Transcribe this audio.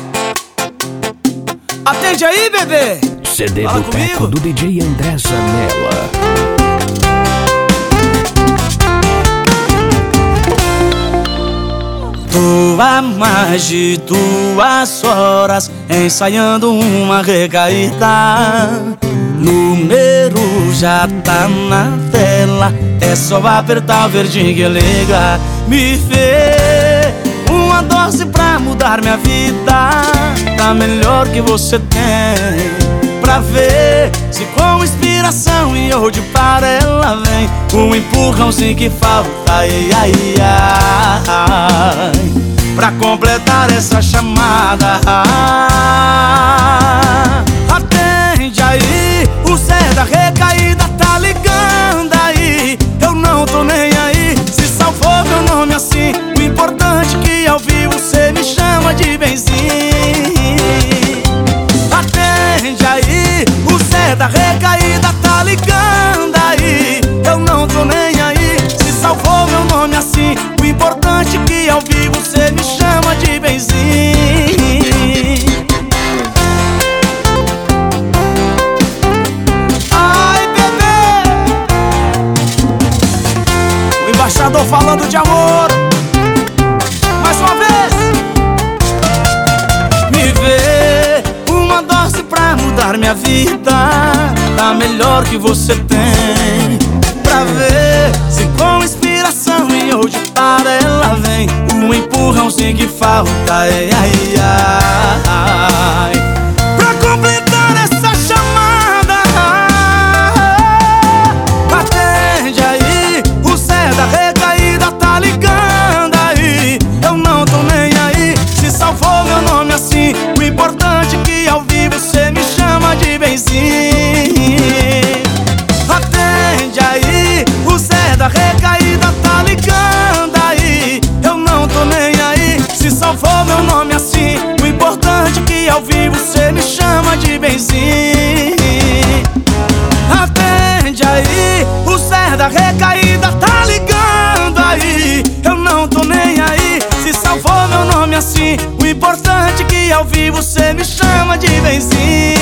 Atende aí, bebê! CD Fala Boteco comigo. do DJ André Zanella. Tô há mais de 2 horas ensaiando uma recaída. Número já tá na tela, é só apertar o verdinho que liga. Me vê uma dose pra mudar minha vida, tá melhor que você tem. Pra ver se com inspiração e hoje para ela vem um empurrãozinho que falta, ai, ai, ai, pra completar essa chamada. Atende aí, o Zé da recaída tá ligando aí. Eu não tô nem aí, se salvou meu nome assim. O importante é que ao vivo você me chama de benzinho. Atende aí, o Zé da recaída tá ligando aí. Eu não tô nem aí, se salvou meu nome assim. O importante é que ao vivo você me chama de benzinho. Ai, bebê, o embaixador falando de amor. Mais uma vez. Me vê uma dose pra mudar minha vida, tá melhor que você tem. Pra ver se com inspiração e hoje para ela vem um empurrãozinho que falta, ai, ai, ai, pra completar essa chamada. Atende aí, o Zé da recaída tá ligando aí. Eu não tô nem aí, se salvou meu nome assim. O importante é que ao vivo você me chama de benzinho. Atende aí, o Zé da recaída tá ligando aí. Eu não tô nem aí, se salvou meu nome assim. O importante é que ao vivo você me chama de benzinho. Atende aí, o Zé da recaída tá ligando aí. Eu não tô nem aí, se salvou meu nome assim. O importante é que ao vivo você me chama de benzinho.